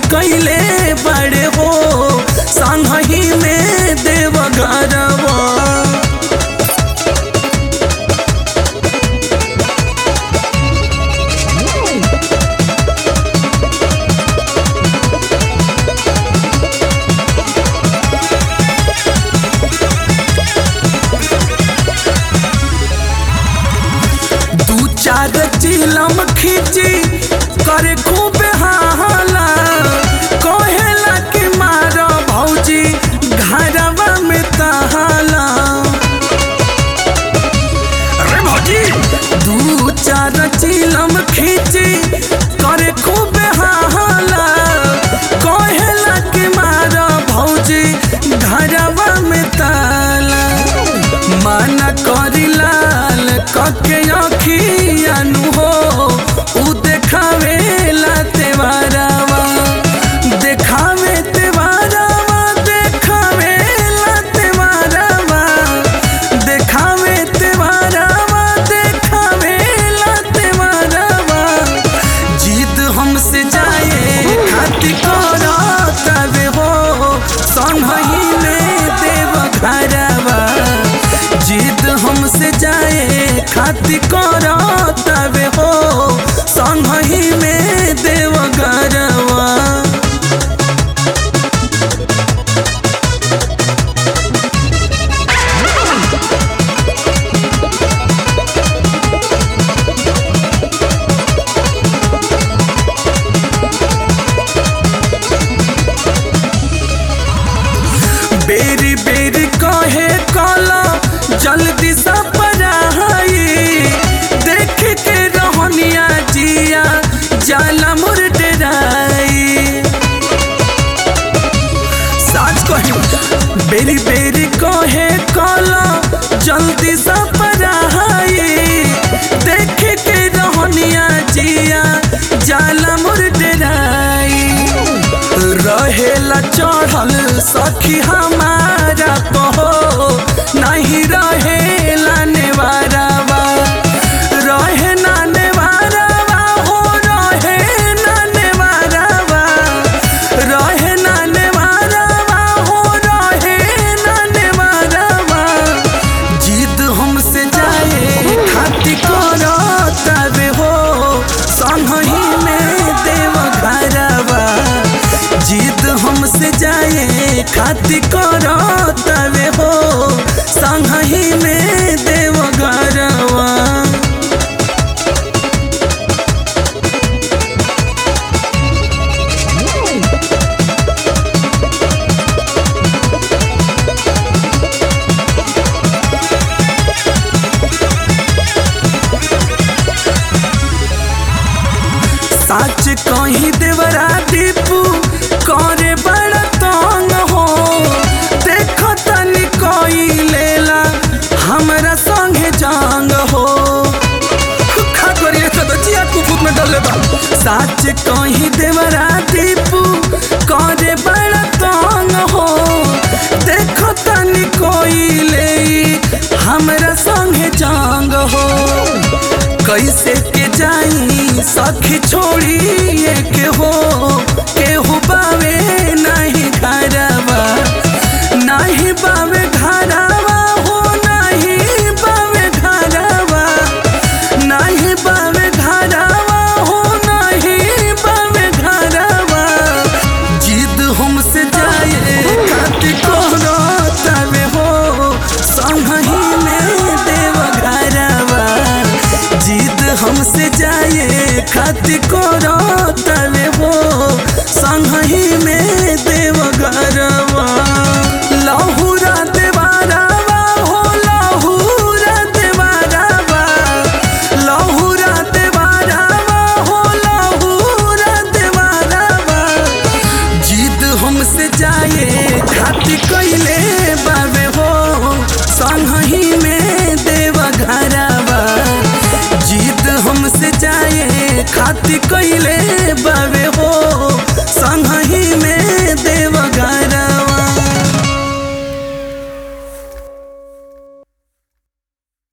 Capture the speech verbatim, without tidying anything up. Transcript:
कैले बड़े हो संगही में देवघरवा। दू चार चिलम खींची करे खूब हाला, कहेला कि मारो भौजी घरवा में तहाला। अरे भौजी दू चार चिलम खींची करे खूब हाला, कहेला कि मारो भौजी घरवा में ताला। माना करी लाल कके अखियानु हो उ देखावेला तेवारावा, देखावे तेवारावा, देखावेला तेवारावा, देखावे तेवारावा, देखावेला तेवारावा। जिद हमसे जाए खातिर करतावे हो संगही में देवघरवा। जिद हमसे जाए खातिर करतावे हो संगही में देवघरवा। बेरी बेरी कहे कला जल्दी सा पराई, देख के रहनिया जिया जाला मोर डराई। साच कही बेरी बेरी कहे कला जल्दी सा पराई, देख के रहनिया जिया जाला मोर डराई। रहेला चढ़ल सखी हमारा कहो नहीं रहेला नेवारावा, रहे ना नेवारावा हो, रहे ना नेवारावा, रहे ना नेवारावा हो, रहे ना नेवारावा। जिद हमसे जाए खातिर करतावे हो संगही में देवघरवा। जिद हमसे जाए खातिर करतावे हो संगही में देवघरवा। साच कहीं देवरा दीपू करे बड़ा तंग हो, देखो तनी कोई लेला हमरा संगे जांग हो। खा करिए तो जिया कुफुत में डले बा। साच कहीं देवरा दीपू करे बड़ा तंग हो, देखो तनी कोई ले हमरा संगे जांग हो। कैसे के जाई सखी छोड़ी के हो